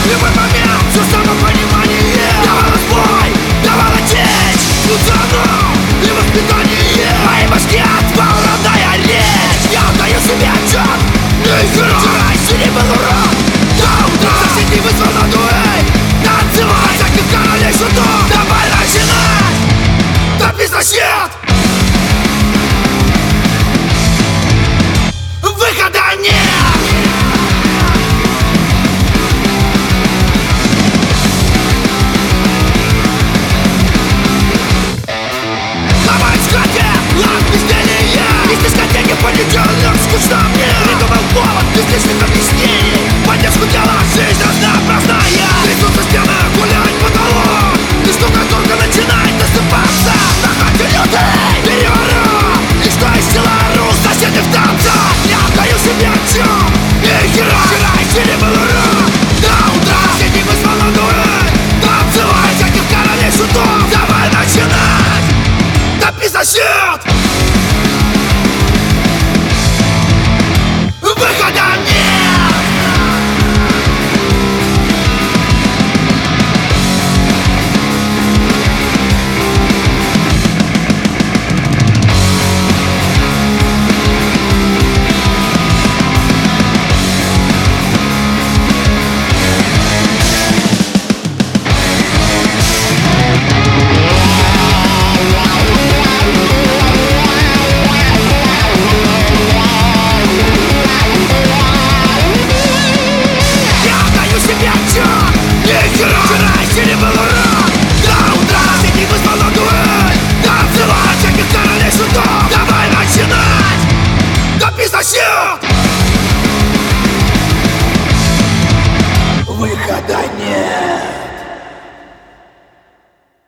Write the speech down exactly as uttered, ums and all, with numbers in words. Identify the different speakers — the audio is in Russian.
Speaker 1: любой момент, все самопонимание. Давала бой, давала течь, пацану и воспитание. В моей башке отвалная речь. Я отдаю себе отчет, игра. Вчера еще не был урод, до утра соседей вызвал на дуэль. Танцевать всяких королей шутов. Давай начинать, топи за счет. Выхода нет. Понедельник, скучно мне. Придумал повод без лишних объяснений. Поддержку дела, жизнь разнообразная. Трясутся стены, гулять потолок. И штукатурка начинает насыпаться. На хате лютый переворот. И что из села ору, соседи в танцах. Я отдаю себе отчет. И хера, вчера еще не был урод. До утра соседи вызвал на дуэль. Танцевать всяких королей шутов. Давай начинать, топи за счет. Выхода нет! Вчера еще не был урод. До утра соседей вызвал на дуэль. Танцевать всяких королей шутов. Давай начинать, топи за счет. Выхода нет.